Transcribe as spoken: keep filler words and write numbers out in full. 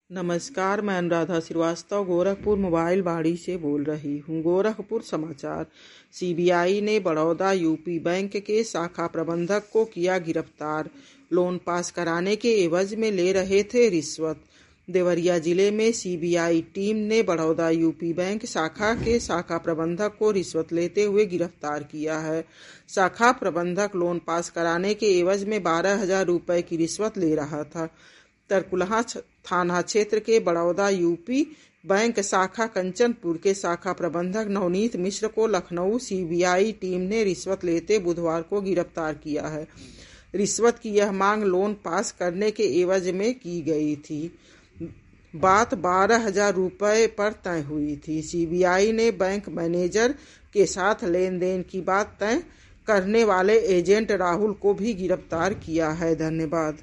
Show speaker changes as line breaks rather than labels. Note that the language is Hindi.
नमस्कार, मैं अनुराधा श्रीवास्तव गोरखपुर मोबाइल बाड़ी से बोल रही हूँ। गोरखपुर समाचार। सीबीआई ने बड़ौदा यूपी बैंक के शाखा प्रबंधक को किया गिरफ्तार। लोन पास कराने के एवज में ले रहे थे रिश्वत। देवरिया जिले में सीबीआई टीम ने बड़ौदा यूपी बैंक शाखा के शाखा प्रबंधक को रिश्वत लेते हुए गिरफ्तार किया है। शाखा प्रबंधक लोन पास कराने के एवज में बारह हजार रुपए की रिश्वत ले रहा था। तरकुलहा थाना क्षेत्र के बड़ौदा यूपी बैंक शाखा कंचनपुर के शाखा प्रबंधक नवनीत मिश्र को लखनऊ सीबीआई टीम ने रिश्वत लेते बुधवार को गिरफ्तार किया है। रिश्वत की यह मांग लोन पास करने के एवज में की गई थी। बात बारह हजार रुपए पर तय हुई थी। सीबीआई ने बैंक मैनेजर के साथ लेन देन की बात तय करने वाले एजेंट राहुल को भी गिरफ्तार किया है। धन्यवाद।